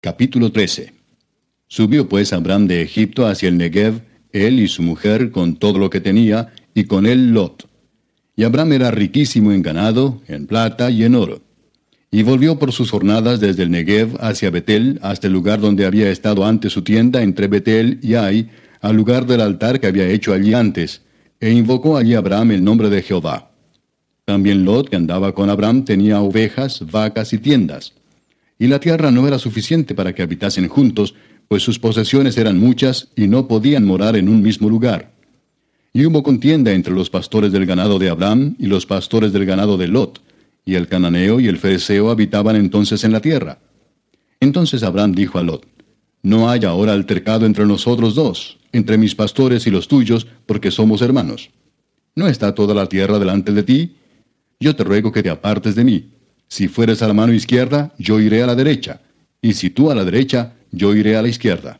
Capítulo 13. Subió pues Abram de Egipto hacia el Negev, él y su mujer con todo lo que tenía, y con él Lot. Y Abram era riquísimo en ganado, en plata y en oro. Y volvió por sus jornadas desde el Negev hacia Betel, hasta el lugar donde había estado antes su tienda entre Betel y Ai, al lugar del altar que había hecho allí antes, e invocó allí Abram el nombre de Jehová. También Lot, que andaba con Abram, tenía ovejas, vacas y tiendas. Y la tierra no era suficiente para que habitasen juntos, pues sus posesiones eran muchas y no podían morar en un mismo lugar. Y hubo contienda entre los pastores del ganado de Abram y los pastores del ganado de Lot, y el cananeo y el fereceo habitaban entonces en la tierra. Entonces Abram dijo a Lot: No hay ahora altercado entre nosotros dos, entre mis pastores y los tuyos, porque somos hermanos. ¿No está toda la tierra delante de ti? Yo te ruego que te apartes de mí. Si fueres a la mano izquierda, yo iré a la derecha, y si tú a la derecha, yo iré a la izquierda.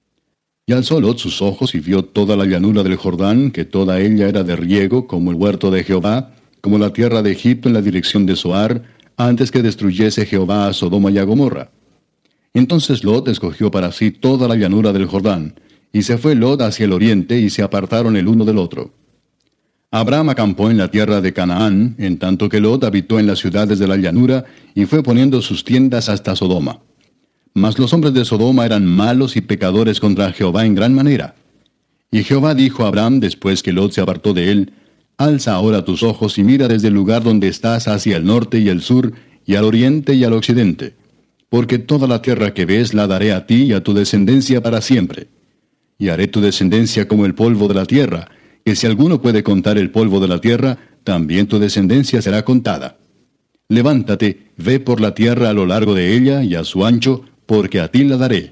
Y alzó Lot sus ojos y vio toda la llanura del Jordán, que toda ella era de riego, como el huerto de Jehová, como la tierra de Egipto en la dirección de Zoar, antes que destruyese Jehová a Sodoma y a Gomorra. Entonces Lot escogió para sí toda la llanura del Jordán, y se fue Lot hacia el oriente, y se apartaron el uno del otro. Abram acampó en la tierra de Canaán, en tanto que Lot habitó en las ciudades de la llanura, y fue poniendo sus tiendas hasta Sodoma. Mas los hombres de Sodoma eran malos y pecadores contra Jehová en gran manera. Y Jehová dijo a Abram, después que Lot se apartó de él: Alza ahora tus ojos y mira desde el lugar donde estás hacia el norte y el sur, y al oriente y al occidente. Porque toda la tierra que ves la daré a ti y a tu descendencia para siempre. Y haré tu descendencia como el polvo de la tierra, que si alguno puede contar el polvo de la tierra, también tu descendencia será contada. Levántate, ve por la tierra a lo largo de ella y a su ancho, porque a ti la daré.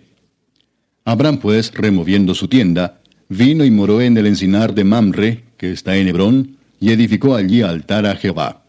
Abram pues, removiendo su tienda, vino y moró en el encinar de Mamre, que está en Hebrón, y edificó allí altar a Jehová.